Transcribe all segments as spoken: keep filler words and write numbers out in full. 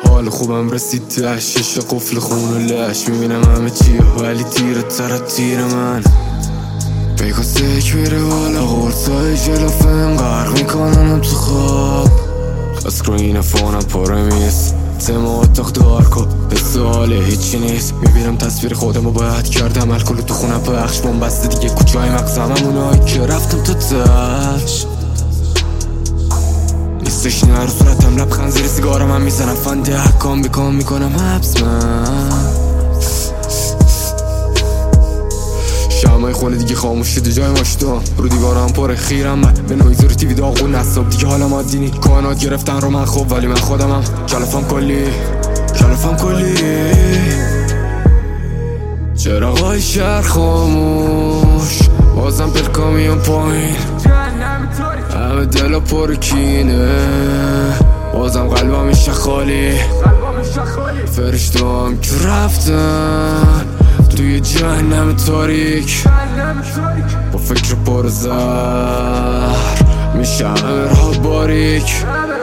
حال خوبم رسید تش شش قفل خون و لش میبینم همه چیه ولی تیره تر از تیر من بیکاسه یک میره والا قرصای جلوفم غرق میکننم تو خواب اسکرین فونم پره میست سما اتاق دار کن به سواله هیچی نیست میبینم تصویر خودمو باید کردم الکل تو خونم پخش بوم بسته دیگه کوچای مغزم همونایی که رفتم تو تش نیستش نه رو صورتم لبخند زیر سیگارم هم میزنم فنده حکام بیکام میکنم حبس من شمعای خونه دیگه خاموش شده جای ماشتم رو دیوارم پره خیرم من به نویز رو تیوی داغون نصاب دیگه حالا مادی نی کانات گرفتن رو من خوب ولی من خودمم کلافم کلی کلافم کلی چراغای شهر خاموش بازم پلکا میام پایین همه دلا پر کینه بازم قلبم میشه خالی فرشته هم که رفتن توی جهنم تاریک با فکر پر زهر میشه همه راه باریک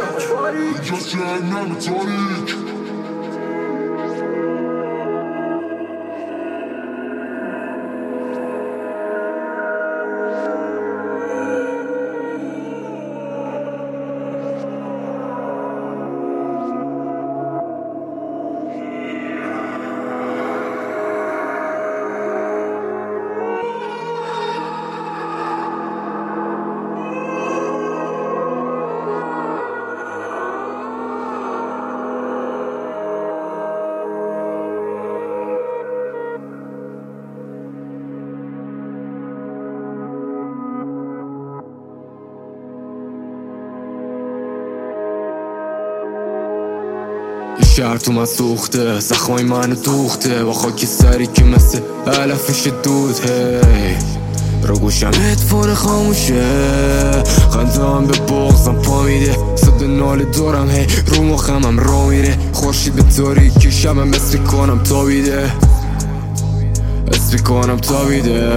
شهر تو من سوخته زخمای منو دوخته با خاکی سری که مثل علفش دود هی رو گوشم هدفون خاموشه خنده هم به بغزم پا میده صد نال دارم هی رو مخمم را میره خورشید به تاریکی شبم اسمی کنم تابیده اسمی کنم تابیده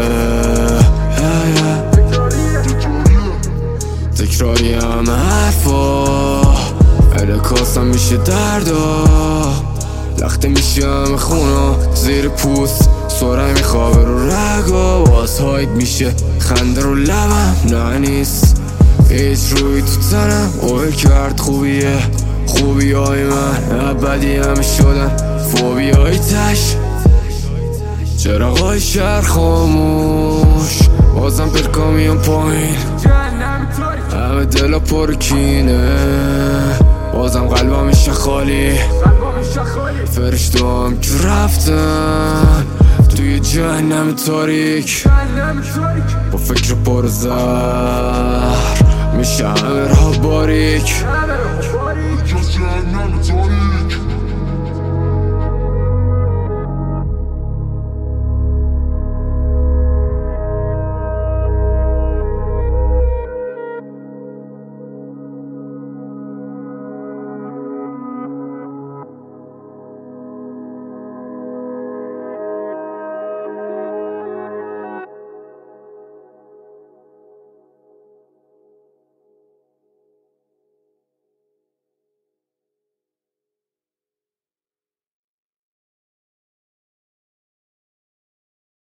تکراری همه حرفا الکاسم میشه دردا لخته میشه همه خونا زیر پوست سرعی میخوابه رو رگا باز هاید میشه خنده رو لبم نه نیست هیچ روی تو تنم اوه کرد خوبیه خوبی های من ابدی همه شدن فوبی های تش چراغای شهر خاموش بازم پلکا میام پایین همه دلا پر کینه بازم قلبم میشه خالی فرشته هم که رفتن توی جهنم تاریک با فکر پر زهر میشه همه راه باریک